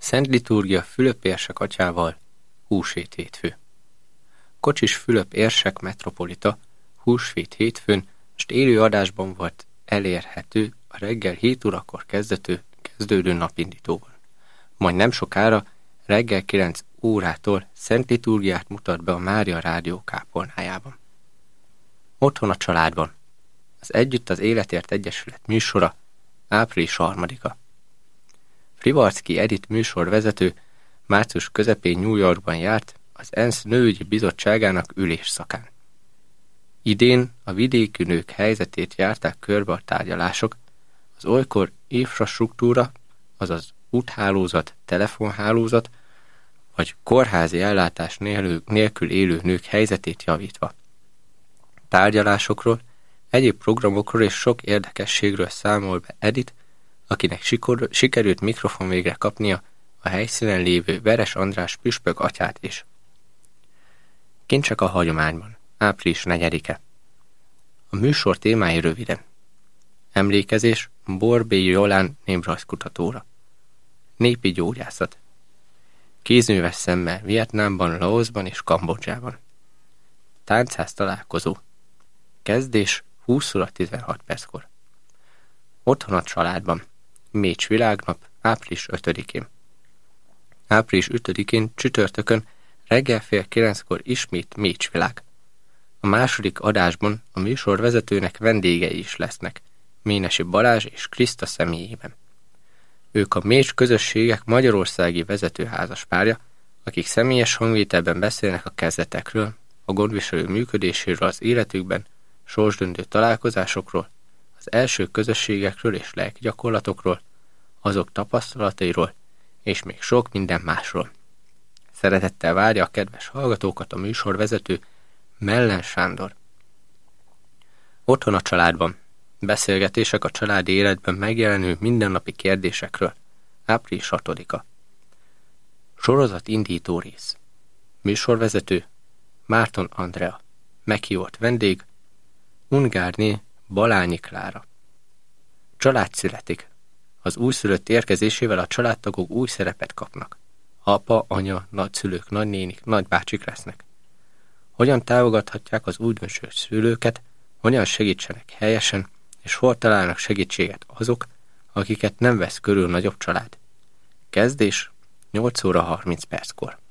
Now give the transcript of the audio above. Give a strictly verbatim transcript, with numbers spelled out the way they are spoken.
Szent liturgia Fülöp érsek atyával, húsvét hétfő. Kocsis Fülöp érsek metropolita húsvét hétfőn most élő adásban volt elérhető a reggel hét órakor kezdető, kezdődő napindítóval. Majd nem sokára reggel kilenc órától szent liturgiát mutat be a Mária Rádió kápolnájában. Otthon a családban. Az Együtt az Életért Egyesület műsora, április harmadika. Frivalszky Edith műsorvezető március közepén New Yorkban járt az ENSZ Nőügyi Bizottságának ülésszakán. Idén a vidéki nők helyzetét járták körbe a tárgyalások, az olykor infrastruktúra, azaz úthálózat, telefonhálózat, vagy kórházi ellátás nélkül élő nők helyzetét javítva. Tárgyalásokról, egyéb programokról és sok érdekességről számol be Edith, akinek sikor, sikerült mikrofon végre kapnia a helyszínen lévő Veres András püspök atyát is. Kincsek a hagyományban, április negyedike. A műsor témái röviden. Emlékezés Borbély Jolán néprajzkutatóra. Népi gyógyászat. Kézműves szemmel Vietnámban, Laoszban és Kambodzsában. Táncház találkozó. Kezdés húsz óra tizenhat perckor. Otthon a családban. Mécs világnap, április ötödikén. április ötödikén csütörtökön reggel fél kilenckor ismét Mécs világ. A második adásban a műsorvezetőnek vendégei is lesznek, Ménesi Balázs és Kriszta személyében. Ők a Mécs közösségek magyarországi vezetőházaspárja, akik személyes hangvételben beszélnek a kezdetekről, a gondviselő működéséről az életükben, sorsdöntő találkozásokról, az első közösségekről és lelkigyakorlatokról, azok tapasztalatairól, és még sok minden másról. Szeretettel várja a kedves hallgatókat a műsorvezető Mellen Sándor. Otthon a családban. Beszélgetések a családi életben megjelenő mindennapi kérdésekről. április hatodika. Sorozat indító rész. Műsorvezető Márton Andrea. Meghívott vendég Ungárné Balányi Klára. Család születik. Az újszülött érkezésével a családtagok új szerepet kapnak. Apa, anya, nagyszülők, nagynénik, nagybácsik lesznek. Hogyan támogathatják az újdonsült szülőket, hogyan segítsenek helyesen, és hol találnak segítséget azok, akiket nem vesz körül nagyobb család. Kezdés nyolc óra harminc perckor.